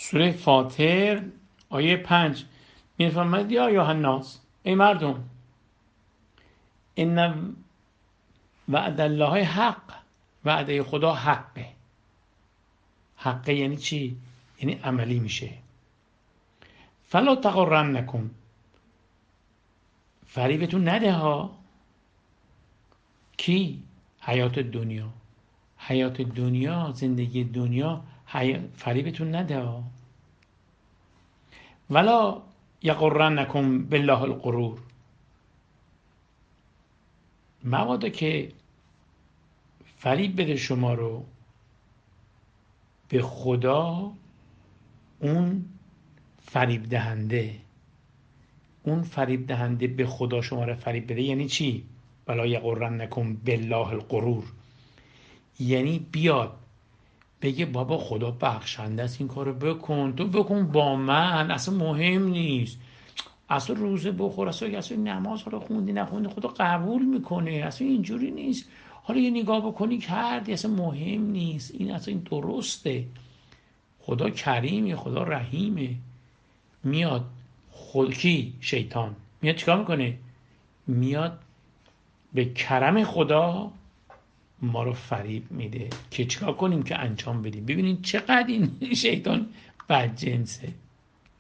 سوره فاطر آیه 5 میفرماید یا ایها الناس، ای مردم، ان وعد الله حق، وعده خدا حقه. حقه یعنی چی؟ یعنی عملی میشه. فلا تغرنکم، فریبتون نده ها. کی؟ حیات دنیا. حیات دنیا، زندگی دنیا فریبتون نده ها. ولا یغرنکم بالله الغرور، مبادا که فریب بده شما رو به خدا اون فریب دهنده. اون فریب دهنده به خدا شما رو فریب بده یعنی چی؟ ولا یغرنکم بالله الغرور، یعنی بیاد بگه بابا خدا بخشنده است، این کارو بکن، تو بکن با من، اصلا مهم نیست، اصلا روزه بخور، اصلا نماز رو خوندی نخوندی خدا قبول میکنه، اصلا اینجوری نیست، حالا یه نگاه بکنی کردی، اصلا مهم نیست، این اصلا این درسته. خدا کریمه، خدا رحیمه. میاد کی؟ شیطان میاد چیکار میکنه؟ میاد به کرم خدا ما رو فریب میده که چیکار کنیم؟ که انجام بدیم. ببینید چقدر این شیطان بدجنسه.